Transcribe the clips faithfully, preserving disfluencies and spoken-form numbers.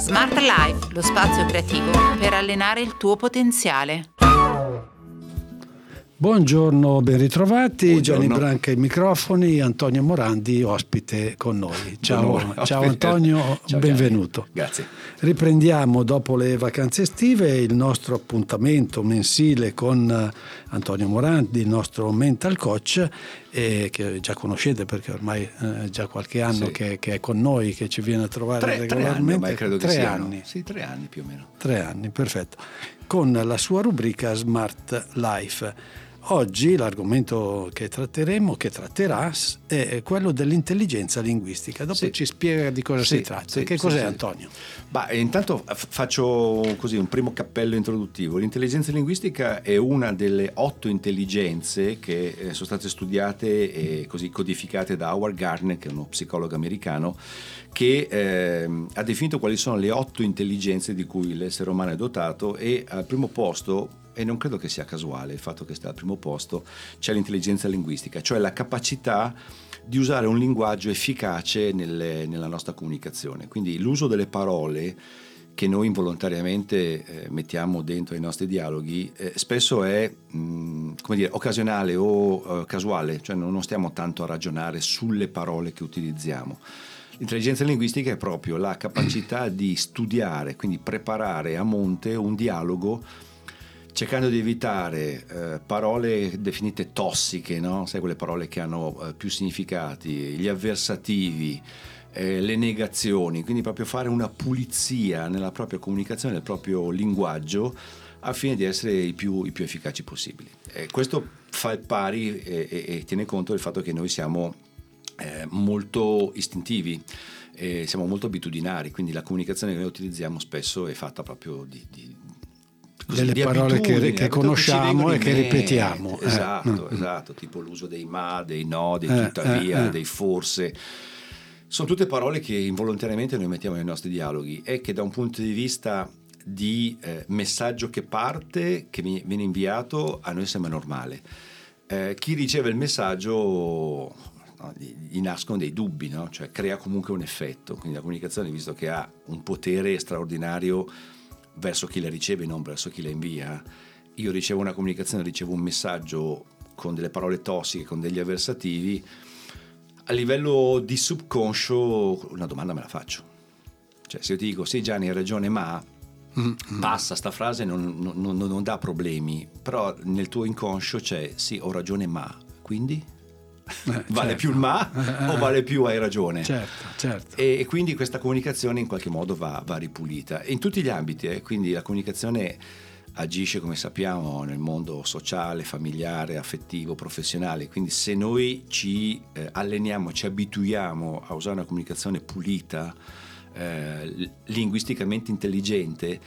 Smart Life, lo spazio creativo per allenare il tuo potenziale. Buongiorno, ben ritrovati. Buongiorno. Gianni Branca ai microfoni, Antonio Morandi ospite con noi. Ciao, Buongiorno. ciao Antonio, Ciao, benvenuto. Gianni. Grazie. Riprendiamo dopo le vacanze estive il nostro appuntamento mensile con Antonio Morandi, il nostro mental coach, eh, che già conoscete perché ormai è eh, già qualche anno sì. che, che è con noi, che ci viene a trovare Tre, regolarmente. tre anni, ormai credo che tre siano. anni. Sì, tre anni più o meno. Tre anni, perfetto. Con la sua rubrica Smart Life. Oggi l'argomento che tratteremo, che tratterà, è quello dell'intelligenza linguistica. Dopo sì. ci spiega di cosa sì, si tratta. Sì, che sì, cos'è, sì. Antonio? Bah, intanto faccio così un primo cappello introduttivo. L'intelligenza linguistica è una delle otto intelligenze che sono state studiate e così codificate da Howard Gardner, che è uno psicologo americano, che eh, ha definito quali sono le otto intelligenze di cui l'essere umano è dotato, e al primo posto, e non credo che sia casuale il fatto che stia al primo posto, c'è l'intelligenza linguistica, cioè la capacità di usare un linguaggio efficace nelle, nella nostra comunicazione. Quindi l'uso delle parole che noi involontariamente eh, mettiamo dentro i nostri dialoghi eh, spesso è mh, come dire, occasionale o eh, casuale, cioè non stiamo tanto a ragionare sulle parole che utilizziamo. L'intelligenza linguistica è proprio la capacità di studiare, quindi preparare a monte un dialogo, cercando di evitare eh, parole definite tossiche, no? Sai, quelle parole che hanno eh, più significati, gli avversativi, eh, le negazioni, quindi proprio fare una pulizia nella propria comunicazione, nel proprio linguaggio, al fine di essere i più, i più efficaci possibili. Eh, questo fa il pari e, e, e tiene conto del fatto che noi siamo eh, molto istintivi, eh, siamo molto abitudinari, quindi la comunicazione che noi utilizziamo spesso è fatta proprio di, di Così, delle parole che, che conosciamo e che ripetiamo. Esatto, eh. esatto, tipo l'uso dei ma, dei no, dei eh, tuttavia, eh, eh. dei forse. Sono tutte parole che involontariamente noi mettiamo nei nostri dialoghi e che da un punto di vista di eh, messaggio che parte, che viene inviato, a noi sembra normale. Eh, chi riceve il messaggio, no, gli nascono dei dubbi, no? Cioè crea comunque un effetto. Quindi la comunicazione, visto che ha un potere straordinario verso chi la riceve, non verso chi la invia. Io ricevo una comunicazione, ricevo un messaggio con delle parole tossiche, con degli avversativi, a livello di subconscio una domanda me la faccio. Cioè, se io ti dico sì Gianni hai ragione ma, mm-hmm. passa sta frase, non, non, non dà problemi, però nel tuo inconscio c'è sì ho ragione ma, quindi? Eh, vale certo. più il ma eh, o vale più hai ragione? Certo, certo. E, e quindi questa comunicazione in qualche modo va, va ripulita in tutti gli ambiti, eh? Quindi la comunicazione agisce, come sappiamo, nel mondo sociale, familiare, affettivo, professionale. Quindi se noi ci eh, alleniamo, ci abituiamo a usare una comunicazione pulita, eh, linguisticamente intelligente,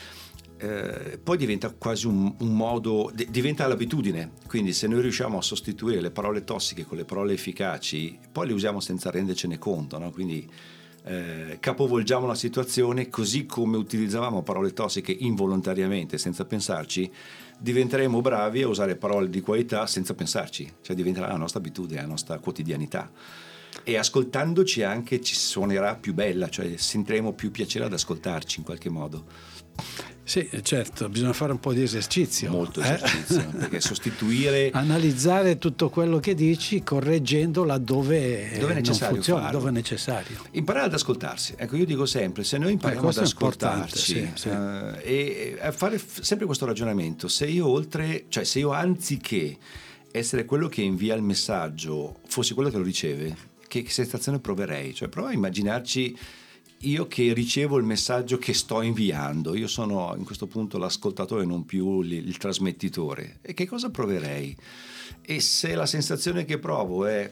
Eh, poi diventa quasi un, un modo, d- diventa l'abitudine. Quindi se noi riusciamo a sostituire le parole tossiche con le parole efficaci, poi le usiamo senza rendercene conto, no? Quindi eh, capovolgiamo la situazione, così come utilizzavamo parole tossiche involontariamente senza pensarci, diventeremo bravi a usare parole di qualità senza pensarci, cioè diventerà la nostra abitudine, la nostra quotidianità. E ascoltandoci anche ci suonerà più bella, cioè sentiremo più piacere ad ascoltarci in qualche modo. Sì, certo, bisogna fare un po' di esercizio. Molto esercizio, eh? Perché sostituire... Analizzare tutto quello che dici, correggendo laddove, dove è necessario non funziona, farlo. dove è necessario. Imparare ad ascoltarsi. Ecco, io dico sempre, se noi impariamo eh, ad ascoltarci sì, sì. Uh, e a fare f- sempre questo ragionamento, se io oltre, cioè se io anziché essere quello che invia il messaggio, fossi quello che lo riceve, che, che sensazione proverei? Cioè prova a immaginarci io che ricevo il messaggio che sto inviando, io sono in questo punto l'ascoltatore, non più il, il trasmettitore, e che cosa proverei? E se la sensazione che provo è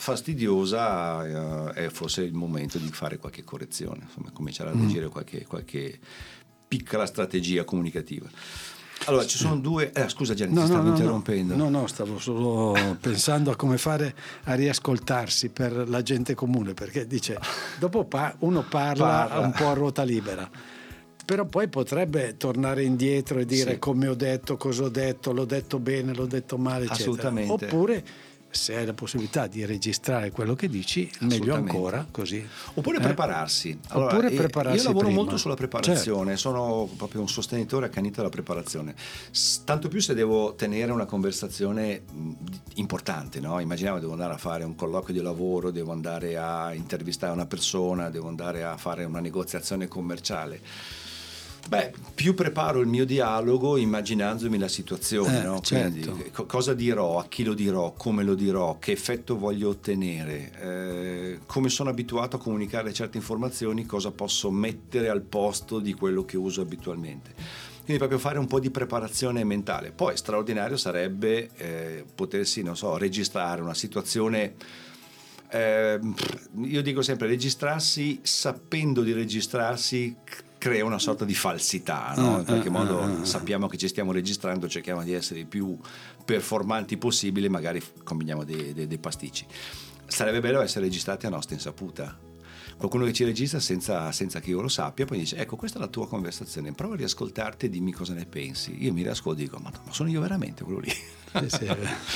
fastidiosa, eh, è forse il momento di fare qualche correzione, insomma cominciare a leggere mm. qualche, qualche piccola strategia comunicativa. Allora ci sono due eh, scusa Gianni, no, ti stavo no, no, interrompendo. No, no, stavo solo pensando a come fare a riascoltarsi per la gente comune, perché dice dopo pa- uno parla, parla un po' a ruota libera, però poi potrebbe tornare indietro e dire sì. come ho detto, cosa ho detto, l'ho detto bene, l'ho detto male, eccetera. Assolutamente. Oppure se hai la possibilità di registrare quello che dici, meglio ancora, così. Oppure eh? prepararsi. Allora, Oppure prepararsi io lavoro prima. molto sulla preparazione, certo. sono proprio un sostenitore accanito della preparazione. Tanto più se devo tenere una conversazione importante, no? Immaginiamo devo andare a fare un colloquio di lavoro, devo andare a intervistare una persona, devo andare a fare una negoziazione commerciale. Beh, più preparo il mio dialogo immaginandomi la situazione, eh, no? certo. Quindi co- cosa dirò, a chi lo dirò, come lo dirò, che effetto voglio ottenere, eh, come sono abituato a comunicare certe informazioni, cosa posso mettere al posto di quello che uso abitualmente. Quindi proprio fare un po' di preparazione mentale. Poi straordinario sarebbe eh, potersi, non so, registrare una situazione. Eh, io dico sempre, registrarsi sapendo di registrarsi crea una sorta di falsità, no? In qualche modo sappiamo che ci stiamo registrando, cerchiamo di essere i più performanti possibile, magari combiniamo dei, dei, dei pasticci. Sarebbe bello essere registrati a nostra insaputa. Qualcuno che ci registra senza, senza che io lo sappia, poi dice: ecco, questa è la tua conversazione, prova a riascoltarti e dimmi cosa ne pensi. Io mi riascolto e dico: ma, ma sono io veramente quello lì? Sì, sì.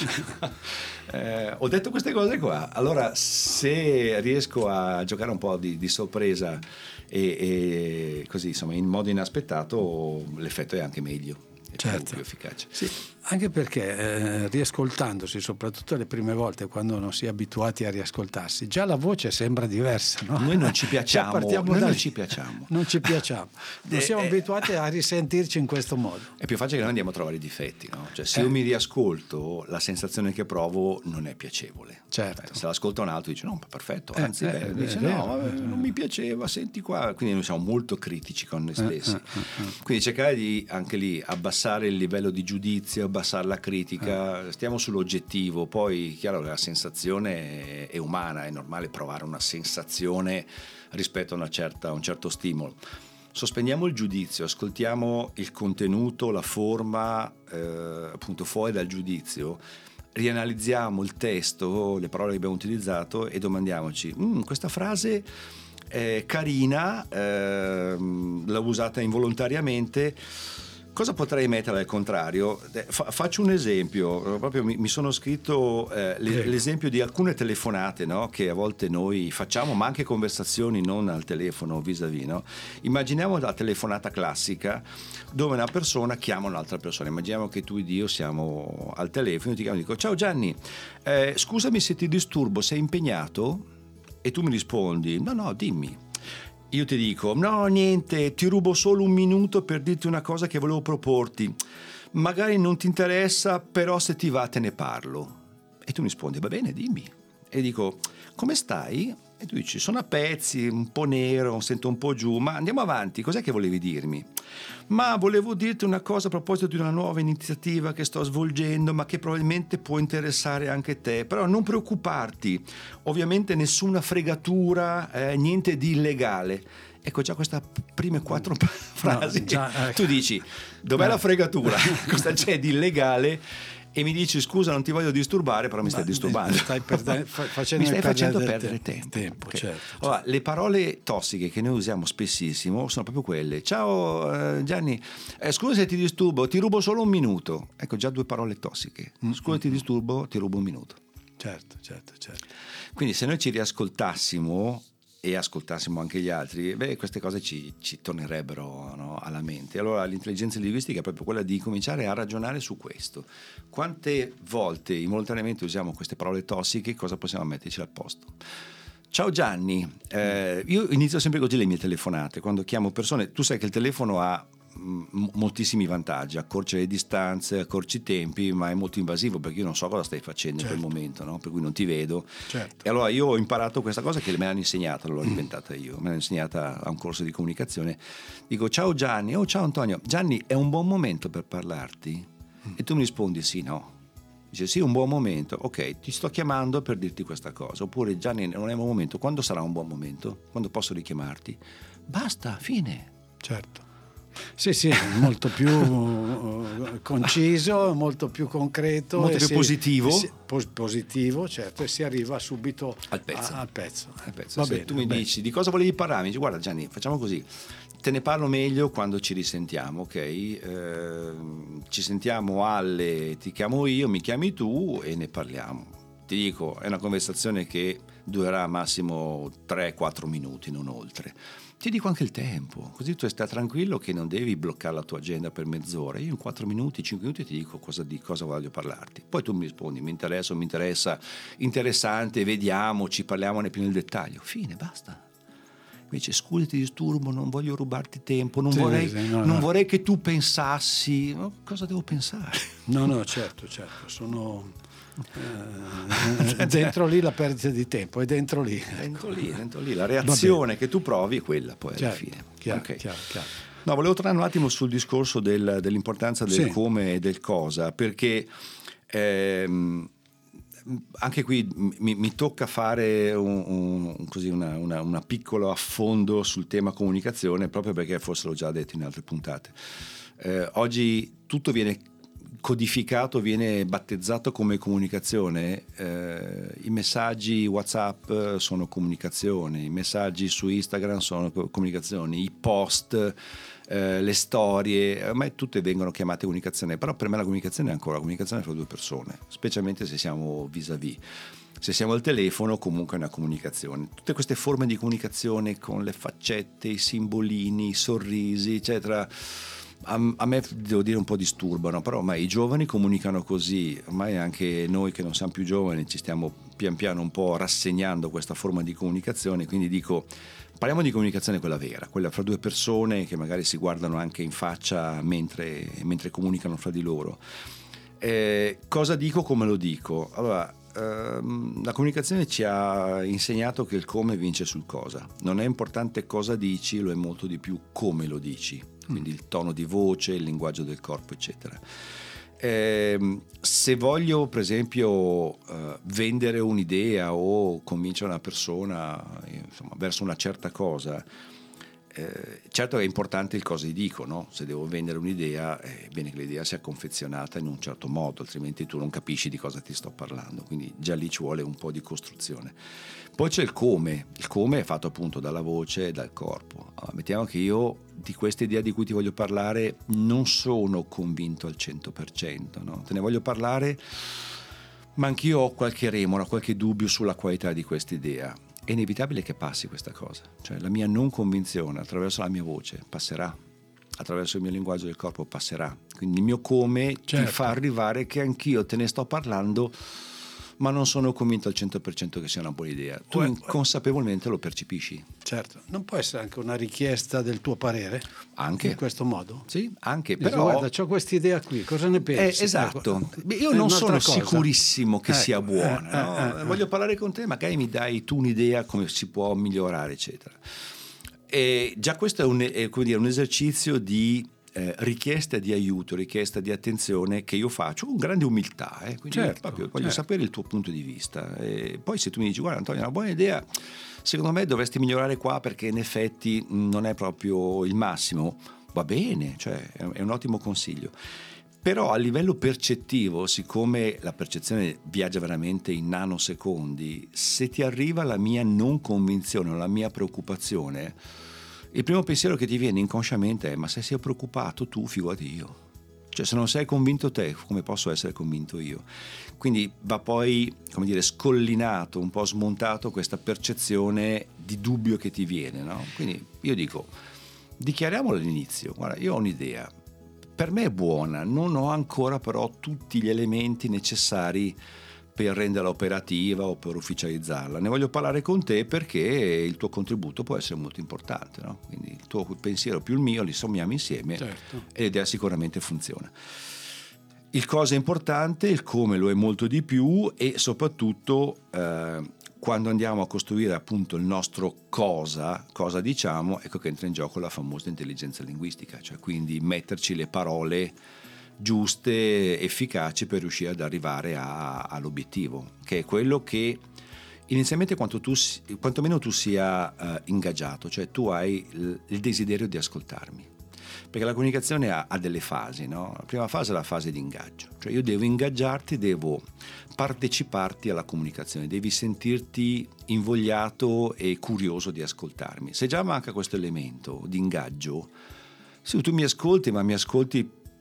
eh, ho detto queste cose qua, allora se riesco a giocare un po' di, di sorpresa e, e così, insomma, in modo inaspettato, l'effetto è anche meglio. Certo. Più efficace. Sì, anche perché eh, riascoltandosi, soprattutto le prime volte quando non si è abituati a riascoltarsi, già la voce sembra diversa, no? Noi non ci piacciamo, partiamo noi da non lì. ci piacciamo. Non ci piacciamo. Non Eh, siamo eh, abituati a risentirci in questo modo. È più facile che noi andiamo a trovare i difetti, no? Cioè, se Eh. io mi riascolto, la sensazione che provo non è piacevole. Certo. Eh, se l'ascolta un altro dice: no, perfetto, Eh, anzi, eh, beh, è dice: vero. no, vabbè, non mi piaceva, senti qua. Quindi noi siamo molto critici con noi stessi. Eh, eh, eh. Quindi cercare di anche lì abbassare il livello di giudizio, abbassare la critica, eh. stiamo sull'oggettivo. Poi chiaro che la sensazione è umana, è normale provare una sensazione rispetto a una certa, a un certo stimolo. Sospendiamo il giudizio, ascoltiamo il contenuto, la forma, eh, appunto fuori dal giudizio, rianalizziamo il testo, le parole che abbiamo utilizzato e domandiamoci: questa frase è carina, eh, l'ho usata involontariamente, cosa potrei mettere al contrario? Fa, faccio un esempio, proprio mi, mi sono scritto eh, le, l'esempio di alcune telefonate, no? Che a volte noi facciamo, ma anche conversazioni non al telefono vis-à-vis, no? Immaginiamo la telefonata classica dove una persona chiama un'altra persona. Immaginiamo che tu ed io siamo al telefono, ti chiamo e dico: ciao Gianni, eh, scusami se ti disturbo, sei impegnato? E tu mi rispondi: no no, dimmi. Io ti dico: no, niente, ti rubo solo un minuto per dirti una cosa che volevo proporti. Magari non ti interessa, però se ti va te ne parlo. E tu mi rispondi: va bene, dimmi. E dico: come stai? E tu dici: sono a pezzi, un po' nero, sento un po' giù, ma andiamo avanti, cos'è che volevi dirmi? Ma volevo dirti una cosa a proposito di una nuova iniziativa che sto svolgendo, ma che probabilmente può interessare anche te, però non preoccuparti, ovviamente nessuna fregatura, eh, niente di illegale. Ecco, già queste prime quattro frasi, no, già, ecco. Tu dici: dov'è la fregatura? Cosa c'è di illegale? E mi dici: scusa, non ti voglio disturbare, però mi stai Ma disturbando. Stai perdere, facendo mi stai facendo perdere perdere te- tempo. tempo Okay. certo, certo. Allora, le parole tossiche che noi usiamo spessissimo sono proprio quelle: ciao eh, Gianni, eh, scusa se ti disturbo, ti rubo solo un minuto. Ecco, già due parole tossiche. Scusa, ti disturbo, ti rubo un minuto. Certo, certo, certo. Quindi se noi ci riascoltassimo e ascoltassimo anche gli altri, beh, queste cose ci, ci tornerebbero, no, alla mente. Allora l'intelligenza linguistica è proprio quella di cominciare a ragionare su questo. Quante volte involontariamente usiamo queste parole tossiche, cosa possiamo metterci al posto? Ciao Gianni, eh, io inizio sempre così le mie telefonate, quando chiamo persone. Tu sai che il telefono ha m- moltissimi vantaggi, accorcia le distanze, accorci i tempi, ma è molto invasivo perché io non so cosa stai facendo, certo, in quel momento, no? Per cui non ti vedo, certo. E allora io ho imparato questa cosa che me l'hanno insegnata, l'ho inventata io, me l'hanno insegnata a un corso di comunicazione. Dico: ciao Gianni, oh ciao Antonio, Gianni, è un buon momento per parlarti? Mm. E tu mi rispondi: sì, no. Dice: sì, un buon momento. Ok, ti sto chiamando per dirti questa cosa. Oppure: Gianni, non è un buon momento. Quando sarà un buon momento? Quando posso richiamarti? Basta, fine. Certo. Sì, sì, molto più uh, conciso, molto più concreto, molto più si, positivo. Si, pos- positivo, certo, e si arriva subito al pezzo. A, al pezzo. Al pezzo. Va Se bene, tu mi bene. dici: di cosa volevi parlare? Mi dici: guarda Gianni, facciamo così. Te ne parlo meglio quando ci risentiamo, ok? Eh, ci sentiamo alle, ti chiamo io, mi chiami tu e ne parliamo. ti dico, è una conversazione che durerà massimo tre quattro minuti, non oltre. Ti dico anche il tempo, così tu stai tranquillo che non devi bloccare la tua agenda per mezz'ora. Io in quattro minuti, cinque minuti ti dico cosa, di cosa voglio parlarti. Poi tu mi rispondi, mi interessa o mi interessa, interessante, vediamoci, parliamone più nel dettaglio. Fine, basta. Invece scusa, ti disturbo, non voglio rubarti tempo, non, sì, vorrei, sì, no, non no. vorrei che tu pensassi. No, cosa devo pensare? No, no, certo, certo, sono... Eh, dentro lì la perdita di tempo è dentro lì dentro lì, dentro lì la reazione che tu provi è quella poi alla chiaro, fine chiaro, okay. chiaro, chiaro. No, volevo tornare un attimo sul discorso del, dell'importanza del sì. come e del cosa, perché ehm, anche qui mi, mi tocca fare un, un, così una, una, una piccolo affondo sul tema comunicazione, proprio perché forse l'ho già detto in altre puntate. Eh, oggi tutto viene codificato, viene battezzato come comunicazione. Eh, i messaggi WhatsApp sono comunicazione, i messaggi su Instagram sono comunicazione, i post, eh, le storie, ormai tutte vengono chiamate comunicazione, però per me la comunicazione è ancora la comunicazione fra due persone, specialmente se siamo vis-à-vis. Se siamo al telefono comunque è una comunicazione. Tutte queste forme di comunicazione con le faccette, i simbolini, i sorrisi, eccetera, A, a me devo dire un po' disturbano, però ormai i giovani comunicano così, ormai anche noi che non siamo più giovani ci stiamo pian piano un po' rassegnando questa forma di comunicazione, quindi dico parliamo di comunicazione quella vera, quella fra due persone che magari si guardano anche in faccia mentre, mentre comunicano fra di loro. Eh, cosa dico, come lo dico? Allora, ehm, la comunicazione ci ha insegnato che il come vince sul cosa, non è importante cosa dici, lo è molto di più come lo dici, quindi il tono di voce, il linguaggio del corpo, eccetera. Eh, se voglio, per esempio, eh, vendere un'idea o convincere una persona, insomma, verso una certa cosa, eh, certo è importante il cosa gli dico, no? Se devo vendere un'idea, è bene che l'idea sia confezionata in un certo modo, altrimenti tu non capisci di cosa ti sto parlando, quindi già lì ci vuole un po' di costruzione. Poi c'è il come, il come è fatto appunto dalla voce e dal corpo. Allora, mettiamo che io di questa idea di cui ti voglio parlare non sono convinto al cento per cento, no? Te ne voglio parlare, ma anch'io ho qualche remora, qualche dubbio sulla qualità di questa idea. È inevitabile che passi questa cosa, cioè la mia non convinzione attraverso la mia voce passerà, attraverso il mio linguaggio del corpo passerà, quindi il mio come certo. ti fa arrivare che anch'io te ne sto parlando, ma non sono convinto al cento per cento che sia una buona idea. Tu inconsapevolmente lo percepisci. Certo, non può essere anche una richiesta del tuo parere? Anche. In questo modo? Sì, anche. Dico, però... guarda, ho questa idea qui, cosa ne pensi? Eh, esatto. Ecco. Io non sono cosa. sicurissimo che ecco. sia buona. Eh, no? eh, eh, Voglio eh. parlare con te, magari mi dai tu un'idea come si può migliorare, eccetera. E già questo è un, è, come dire, un esercizio di... Eh, richiesta di aiuto, richiesta di attenzione che io faccio con grande umiltà, eh? Quindi certo, proprio voglio certo. sapere il tuo punto di vista. E poi se tu mi dici guarda Antonio è una buona idea, secondo me dovresti migliorare qua perché in effetti non è proprio il massimo, va bene, cioè è un ottimo consiglio. Però a livello percettivo, siccome la percezione viaggia veramente in nanosecondi, se ti arriva la mia non convinzione o la mia preoccupazione, il primo pensiero che ti viene inconsciamente è ma se sei preoccupato tu, figurati io. Cioè se non sei convinto te, come posso essere convinto io? Quindi va poi, come dire, scollinato, un po' smontato questa percezione di dubbio che ti viene, no? Quindi io dico, dichiariamolo all'inizio, guarda, io ho un'idea, per me è buona, non ho ancora però tutti gli elementi necessari per renderla operativa o per ufficializzarla. Ne voglio parlare con te perché il tuo contributo può essere molto importante, no? Quindi il tuo pensiero più il mio li sommiamo insieme certo. e l'idea sicuramente funziona. Il cosa è importante, il come lo è molto di più e soprattutto eh, quando andiamo a costruire appunto il nostro cosa, cosa diciamo, ecco che entra in gioco la famosa intelligenza linguistica, cioè quindi metterci le parole giuste, efficaci per riuscire ad arrivare a, all'obiettivo, che è quello che inizialmente quanto tu, quantomeno tu sia uh, ingaggiato, cioè tu hai il, il desiderio di ascoltarmi, perché la comunicazione ha, ha delle fasi, no? La prima fase è la fase di ingaggio, cioè io devo ingaggiarti, devo parteciparti alla comunicazione, devi sentirti invogliato e curioso di ascoltarmi. Se già manca questo elemento di ingaggio, se tu mi ascolti, ma mi ascolti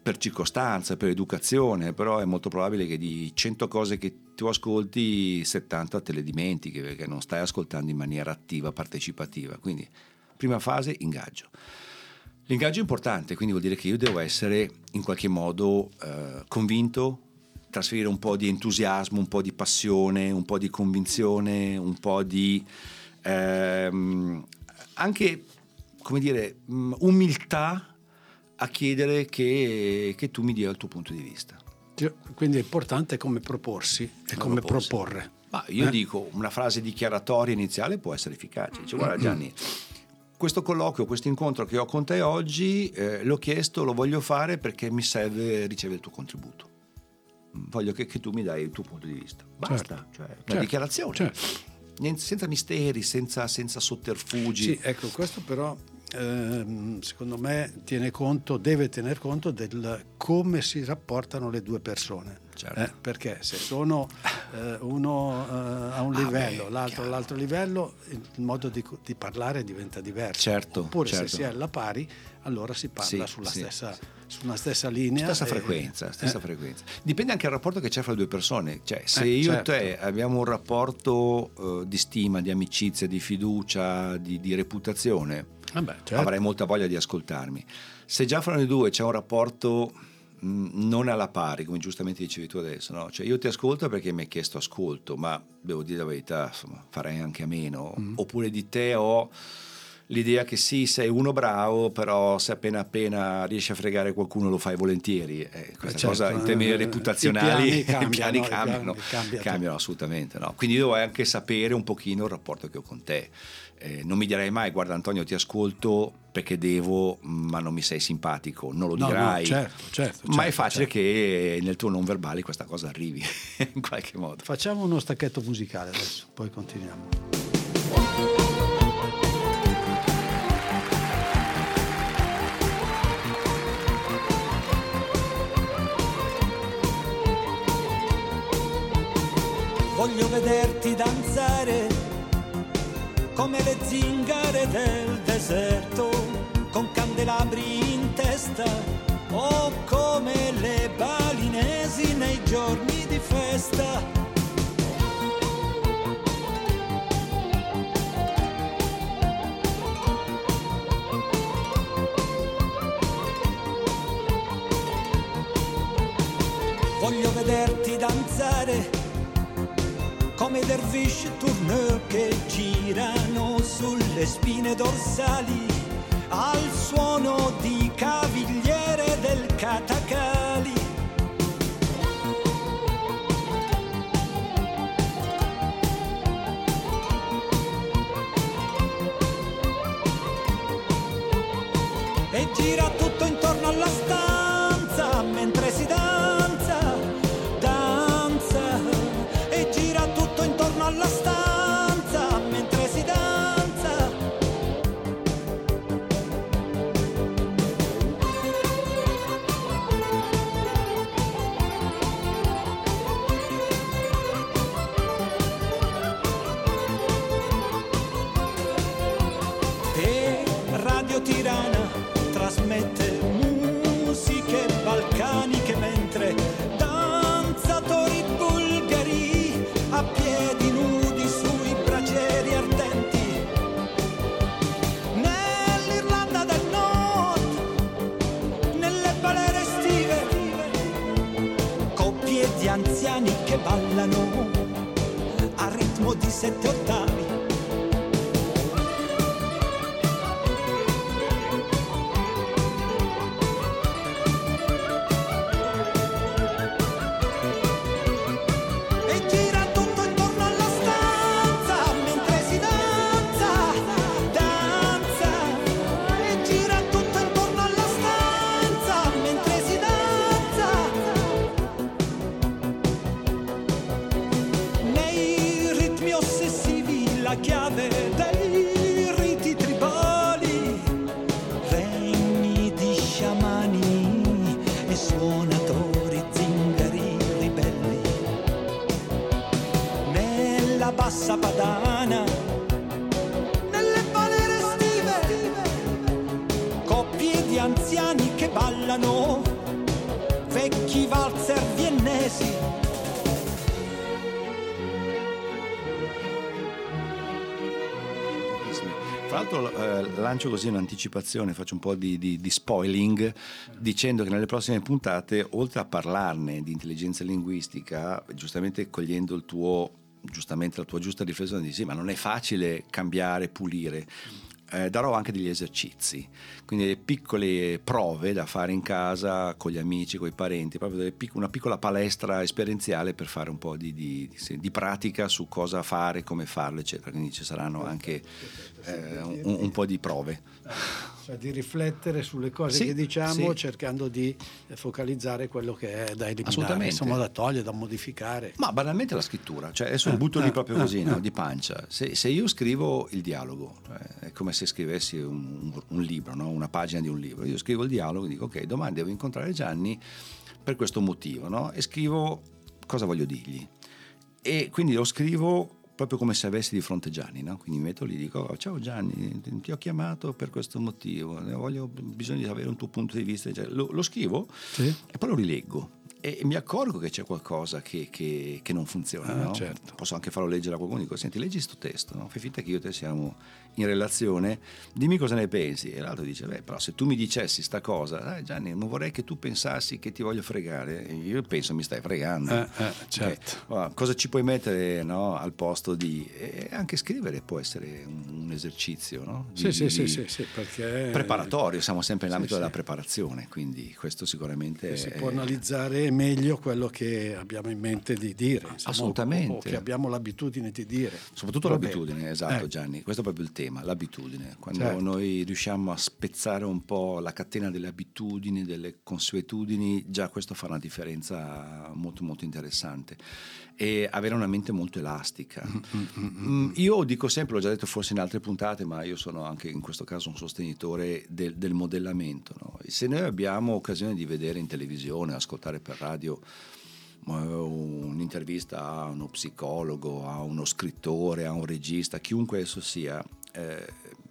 per circostanza, per educazione, però è molto probabile che di cento cose che tu ascolti settanta te le dimentichi perché non stai ascoltando in maniera attiva, partecipativa. Quindi prima fase, ingaggio. L'ingaggio è importante, quindi vuol dire che io devo essere in qualche modo eh, convinto, trasferire un po' di entusiasmo, un po' di passione, un po' di convinzione, un po' di ehm, anche, come dire, umiltà a chiedere che, che tu mi dia il tuo punto di vista. Quindi è importante come proporsi e come, come proporsi. proporre. Ma io eh? dico, una frase dichiaratoria iniziale può essere efficace. Dice, guarda Gianni, questo colloquio, questo incontro che ho con te oggi, eh, l'ho chiesto, lo voglio fare perché mi serve ricevere il tuo contributo. Voglio che, che tu mi dai il tuo punto di vista. Basta, certo. cioè una certo. dichiarazione. Certo. Niente, senza misteri, senza, senza sotterfugi. Sì, ecco, questo però ehm, secondo me tiene conto, deve tener conto del come si rapportano le due persone. Certo. Eh, perché se sono eh, uno eh, a un ah, livello, beh, l'altro all'altro livello, il modo di, di parlare diventa diverso. Certo, Oppure certo. se si è alla pari, allora si parla sì, sulla, sì, stessa, sì. su una stessa linea. Stessa e, frequenza, stessa eh. frequenza. Dipende anche dal rapporto che c'è fra le due persone. Cioè, se eh, io certo. e te abbiamo un rapporto uh, di stima, di amicizia, di fiducia, di, di reputazione, ah beh, certo. avrai molta voglia di ascoltarmi. Se già fra noi due c'è un rapporto non alla pari, come giustamente dicevi tu adesso, no? Cioè io ti ascolto perché mi hai chiesto ascolto, ma devo dire la verità, insomma, farei anche a meno. Mm. Oppure di te ho l'idea che sì, sei uno bravo, però se appena appena riesci a fregare qualcuno lo fai volentieri. Eh, questa certo, cosa in termini eh, reputazionali i piani cambiano, i piani cambiano, i cambiano, cambiano assolutamente, no? Quindi devo anche sapere un pochino il rapporto che ho con te. Eh, non mi direi mai guarda Antonio ti ascolto perché devo ma non mi sei simpatico, non lo no, dirai, no, certo, certo, ma certo, è facile certo. che nel tuo non verbale questa cosa arrivi in qualche modo. Facciamo uno stacchetto musicale adesso, poi continuiamo. Voglio vederti danzare come le zingare del deserto, con candelabri in testa, o come le balinesi nei giorni di festa. Voglio vederti danzare come i dervish tourneur che girano sulle spine dorsali al suono di cavigliere del katakali. E gira tutto intorno alla stanza mentre si danza, danza, e gira tutto intorno alla stanza mentre si danza. E Radio Tirana trasmette musiche balcaniche mentre danzatori bulgari a piedi nudi sui bracieri ardenti. Nell'Irlanda del Nord, nelle balere estive, coppie di anziani che ballano a ritmo di sette ottavi. La chiave dei riti tribali, regni di sciamani e suonatori zingari ribelli. Nella bassa padana, nelle balere estive, coppie di anziani che ballano vecchi valzer viennesi. Tra l'altro eh, lancio così un'anticipazione, faccio un po' di, di, di spoiling, dicendo che nelle prossime puntate, oltre a parlarne di intelligenza linguistica, giustamente cogliendo il tuo, giustamente la tua giusta riflessione, di sì, ma non è facile cambiare, pulire. Eh, darò anche degli esercizi, quindi delle piccole prove da fare in casa con gli amici, con i parenti, proprio delle pic- una piccola palestra esperienziale per fare un po' di, di, di, di pratica su cosa fare, come farlo, eccetera. Quindi ci saranno anche eh, un, un po' di prove. Cioè di riflettere sulle cose sì, che diciamo, sì. cercando di focalizzare quello che è da eliminare, Assolutamente. insomma, da togliere, da modificare. Ma banalmente la scrittura, cioè adesso Eh, butto eh, lì proprio eh, così, eh. no? Di pancia. Se, se io scrivo il dialogo, cioè, è come se scrivessi un, un libro, no? Una pagina di un libro. Io scrivo il dialogo e dico ok, domani devo incontrare Gianni per questo motivo, no? E scrivo cosa voglio dirgli. E quindi lo scrivo proprio come se avessi di fronte Gianni, no? Quindi mi metto lì e dico ciao Gianni, ti ho chiamato per questo motivo, voglio, bisogno di avere un tuo punto di vista, cioè, lo, lo scrivo Sì. e poi lo rileggo e mi accorgo che c'è qualcosa che, che, che non funziona, Ah, no? certo. Posso anche farlo leggere a qualcuno, dico senti leggi sto testo, no? Fai finta che io e te siamo in relazione, dimmi cosa ne pensi, e l'altro dice beh però se tu mi dicessi sta cosa, dai Gianni non vorrei che tu pensassi che ti voglio fregare, io penso mi stai fregando, Eh, eh, certo. Eh, allora, cosa ci puoi mettere, no, al posto di, e anche scrivere può essere un, un esercizio, no? Di, Sì, sì, di, sì, sì, sì, perché preparatorio, siamo sempre nell'ambito sì, della sì. preparazione, quindi questo sicuramente si è, può analizzare meglio quello che abbiamo in mente di dire, insomma, Assolutamente. o, o che abbiamo l'abitudine di dire. soprattutto Va l'abitudine, bene. esatto Eh. Gianni, questo è proprio il tema, l'abitudine, quando Certo. noi riusciamo a spezzare un po' la catena delle abitudini, delle consuetudini, già questo fa una differenza molto molto interessante, e avere una mente molto elastica. Mm, io dico sempre, l'ho già detto forse in altre puntate, ma io sono anche in questo caso un sostenitore del, del modellamento, no? Se noi abbiamo occasione di vedere in televisione, ascoltare per radio un'intervista a uno psicologo, a uno scrittore, a un regista, chiunque esso sia, eh,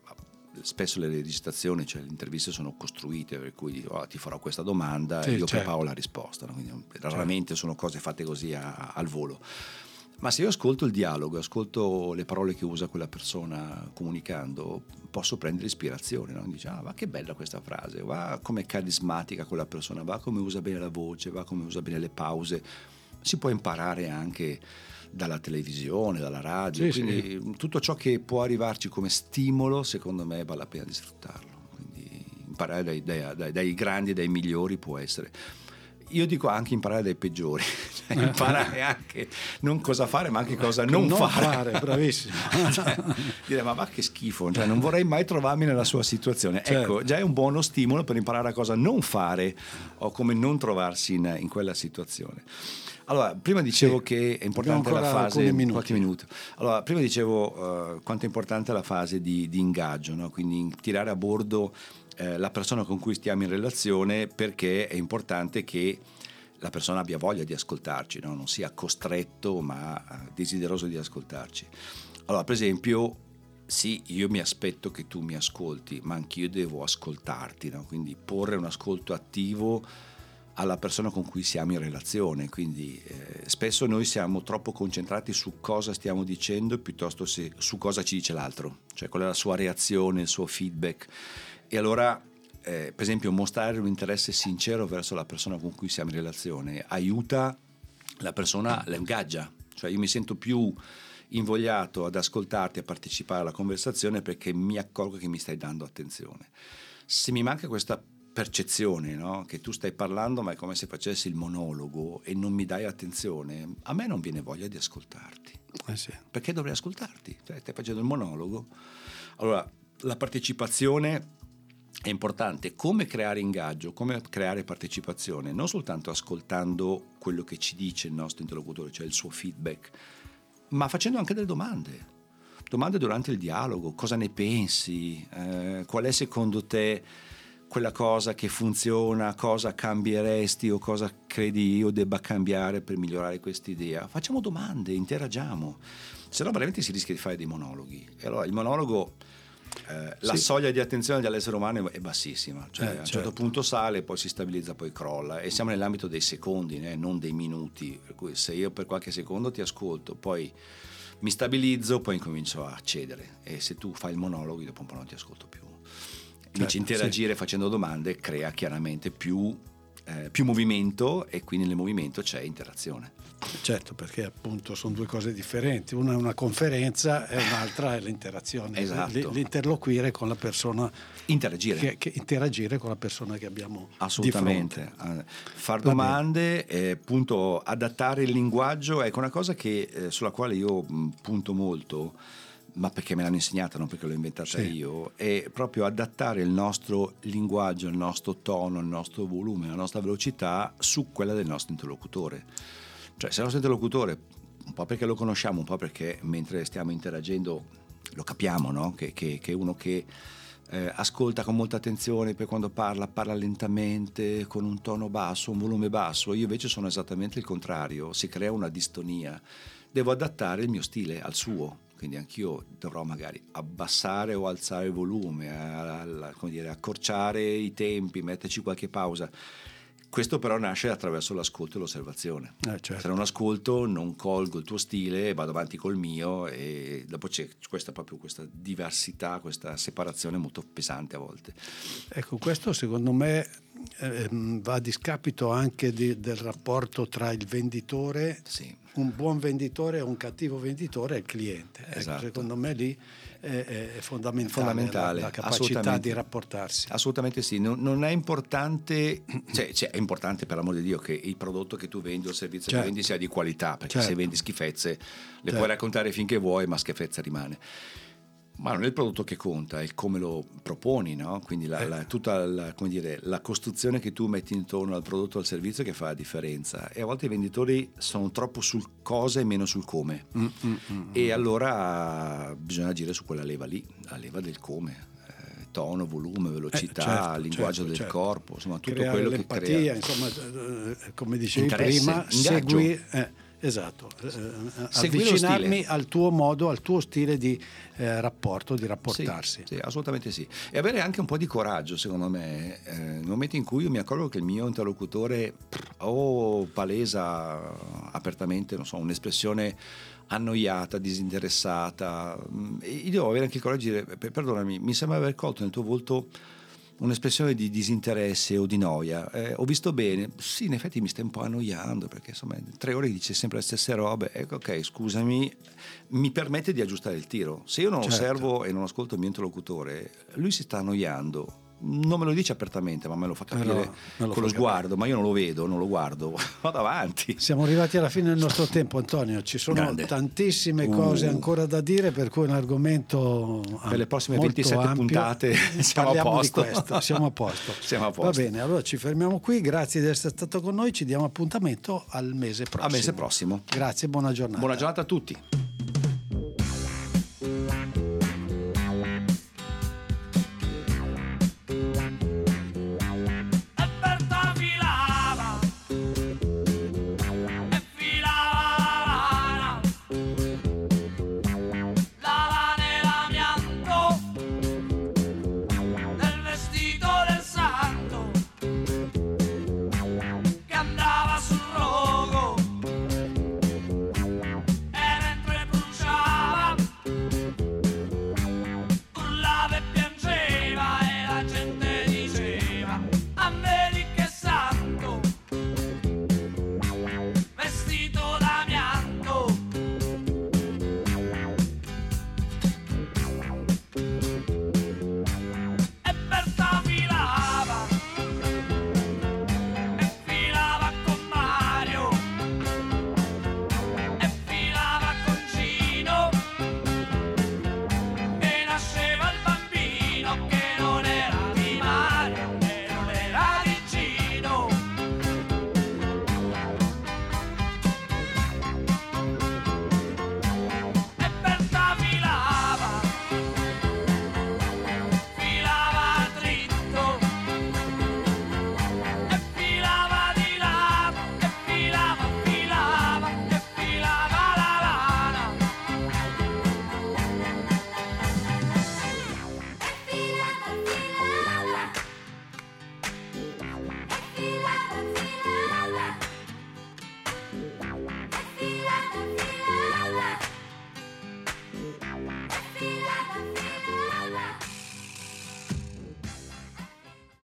spesso le registrazioni, cioè le interviste sono costruite, per cui oh, ti farò questa domanda Sì, e io certo. preparo la risposta, no? Quindi, raramente sono cose fatte così a, al volo. Ma se io ascolto il dialogo, ascolto le parole che usa quella persona comunicando, posso prendere ispirazione, no? Dice, ah, va che bella questa frase, va come carismatica quella persona, va come usa bene la voce, va come usa bene le pause. Si può imparare anche dalla televisione, dalla radio, Sì, quindi sì. tutto ciò che può arrivarci come stimolo, secondo me vale la pena di sfruttarlo. Quindi imparare dai, dai, dai, dai grandi e dai migliori può essere. Io dico anche imparare dai peggiori, cioè imparare anche non cosa fare ma anche cosa non, non fare, fare, bravissimo. cioè, dire ma va che schifo, cioè, non vorrei mai trovarmi nella sua situazione, Certo. ecco già è un buono stimolo per imparare a cosa non fare o come non trovarsi in, in quella situazione. Allora, prima dicevo Sì, che è importante abbiamo la ancora fase, alcuni minuti. qualche minuto. Allora, prima dicevo uh, quanto è importante la fase di, di ingaggio, no? Quindi tirare a bordo eh, la persona con cui stiamo in relazione, perché è importante che la persona abbia voglia di ascoltarci, no? Non sia costretto ma uh, desideroso di ascoltarci. Allora, per esempio, sì, io mi aspetto che tu mi ascolti, ma anch'io devo ascoltarti, no? Quindi porre un ascolto attivo alla persona con cui siamo in relazione, quindi eh, spesso noi siamo troppo concentrati su cosa stiamo dicendo piuttosto se, su cosa ci dice l'altro, cioè qual è la sua reazione, il suo feedback, e allora eh, per esempio mostrare un interesse sincero verso la persona con cui siamo in relazione aiuta la persona, la ingaggia, cioè io mi sento più invogliato ad ascoltarti, a partecipare alla conversazione perché mi accorgo che mi stai dando attenzione. Se mi manca questa percezione, no? Che tu stai parlando ma è come se facessi il monologo e non mi dai attenzione, a me non viene voglia di ascoltarti. Eh sì. Perché dovrei ascoltarti? Cioè, stai facendo il monologo. Allora, la partecipazione è importante. Come creare ingaggio, come creare partecipazione, non soltanto ascoltando quello che ci dice il nostro interlocutore, cioè il suo feedback, ma facendo anche delle domande. Domande durante il dialogo, cosa ne pensi? Eh, qual è secondo te quella cosa che funziona, cosa cambieresti o cosa credi io debba cambiare per migliorare quest'idea? Facciamo domande, interagiamo, se no veramente si rischia di fare dei monologhi. E allora il monologo Eh, la sì. soglia di attenzione dell'essere umano è bassissima, cioè Eh, a un certo certo. punto sale, poi si stabilizza, poi crolla, e siamo nell'ambito dei secondi, né? Non dei minuti, per cui se io per qualche secondo ti ascolto, poi mi stabilizzo, poi incomincio a cedere, e se tu fai il monologo io dopo un po' non ti ascolto più. Invece Certo, interagire sì. facendo domande crea chiaramente più, eh, più movimento, e quindi nel movimento c'è interazione. Certo, perché appunto sono due cose differenti, una è una conferenza e un'altra è l'interazione, Esatto. L- l'interloquire con la persona, Interagire. che, che interagire con la persona che abbiamo Assolutamente. di fronte. Eh, Far Va domande, e appunto adattare il linguaggio, ecco una cosa che, eh, sulla quale io mh, punto molto, ma perché me l'hanno insegnata, non perché l'ho inventata Sì. io, è proprio adattare il nostro linguaggio, il nostro tono, il nostro volume, la nostra velocità su quella del nostro interlocutore. Cioè se il nostro interlocutore, un po' perché lo conosciamo, un po' perché mentre stiamo interagendo lo capiamo, no? Che, che, che è uno che eh, ascolta con molta attenzione, poi quando parla parla lentamente, con un tono basso, un volume basso. Io invece sono esattamente il contrario, si crea una distonia. Devo adattare il mio stile al suo, quindi anch'io dovrò magari abbassare o alzare il volume, a, a, come dire, accorciare i tempi, metterci qualche pausa. Questo però nasce attraverso l'ascolto e l'osservazione. Eh, certo. Se non ascolto non colgo il tuo stile, vado avanti col mio, e dopo c'è questa proprio questa diversità, questa separazione molto pesante a volte. Ecco, questo secondo me eh, va a discapito anche di, del rapporto tra il venditore, Sì. un buon venditore e un cattivo venditore e il cliente. Esatto. Ecco, secondo me lì è, è fondamentale, fondamentale, la, la capacità assolutamente. di rapportarsi. Assolutamente sì, non, non è importante, cioè, cioè è importante per l'amor di Dio che il prodotto che tu vendi o il servizio Certo. che vendi sia di qualità, perché Certo. se vendi schifezze le Certo. puoi raccontare finché vuoi, ma schifezza rimane. Ma non è il prodotto che conta, è il come lo proponi, no? Quindi la, la, tutta la, come dire, la costruzione che tu metti intorno al prodotto o al servizio che fa la differenza. E a volte i venditori sono troppo sul cosa e meno sul come. Mm, mm, mm, E allora bisogna agire su quella leva lì, la leva del come. Eh, tono, volume, velocità, Eh, certo, linguaggio certo, del certo. corpo, insomma tutto Creare quello che l'empatia, crea. insomma, eh, come dicevi Interesse, prima, ingaggio. segui, eh, esatto, eh, Segui lo avvicinarmi stile. al tuo modo, al tuo stile di eh, rapporto, di rapportarsi. Sì, sì, assolutamente sì. E avere anche un po' di coraggio, secondo me, eh, nel momento in cui io mi accorgo che il mio interlocutore o palesa apertamente, non so, un'espressione annoiata, disinteressata, io devo avere anche il coraggio di dire: perdonami, mi sembra aver colto nel tuo volto un'espressione di disinteresse o di noia. Eh, ho visto bene, sì, in effetti mi stai un po' annoiando, perché insomma tre ore dice sempre le stesse robe. Ecco, ok, scusami, mi permette di aggiustare il tiro. Se io non Certo. osservo e non ascolto il mio interlocutore, lui si sta annoiando. Non me lo dice apertamente, ma me lo fa capire Però me lo con lo fa sguardo, ma io non lo vedo, non lo guardo, vado avanti. Siamo arrivati alla fine del nostro tempo, Antonio. Ci sono Grande. tantissime Uh. cose ancora da dire, per cui è un argomento Per le prossime molto ventisette ampio. puntate siamo a Parliamo posto. di questo, siamo a posto. Siamo a posto. Va bene, allora ci fermiamo qui. Grazie di essere stato con noi. Ci diamo appuntamento al mese prossimo. A mese prossimo. Grazie, buona giornata. Buona giornata a tutti.